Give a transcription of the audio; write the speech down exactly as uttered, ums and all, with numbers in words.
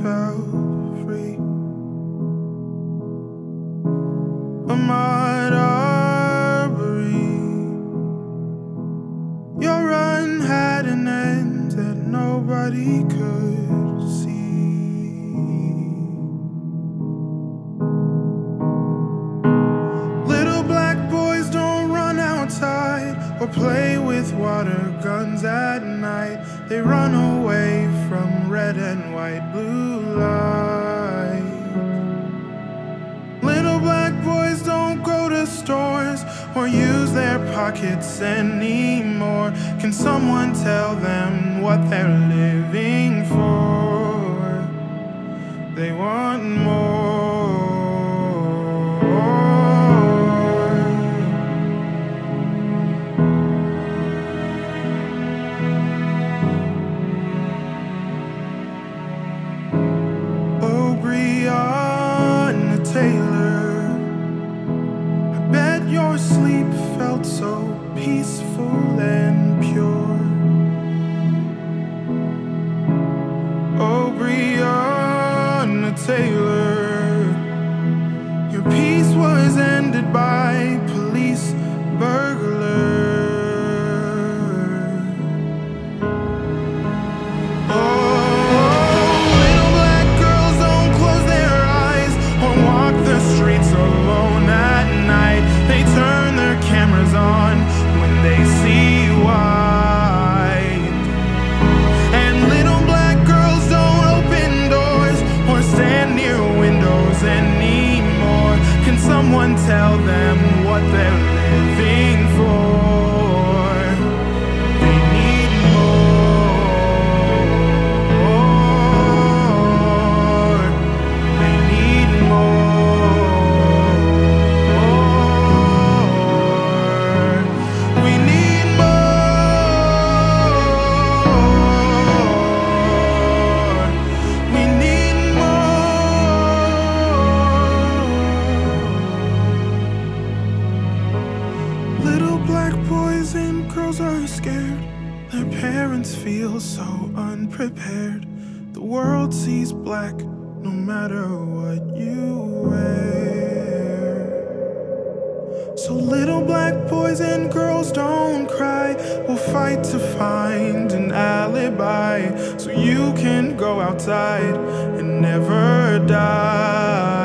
felt free. Ahmaud Arbery, your run had an end that nobody could see. Little black boys don't run outside or play with water guns at night. They run away from red and white, blue light. Little black boys don't go to stores or use their pockets anymore. Can someone tell them what they're living for? They want more. Oh, Breonna Taylor, I bet your sleep felt so peaceful and pure. Oh, Breonna Taylor, your peace was ended by police burglars. Streets alone at night. They turn their cameras on when they see white. And little black girls don't open doors or stand near windows anymore. Can someone tell them what they're living for? They need more. They need more. Little black boys and girls are scared. Their parents feel so unprepared. The world sees black no matter what you wear. So little black boys and girls don't cry. We'll fight to find an alibi so you can go outside and never die.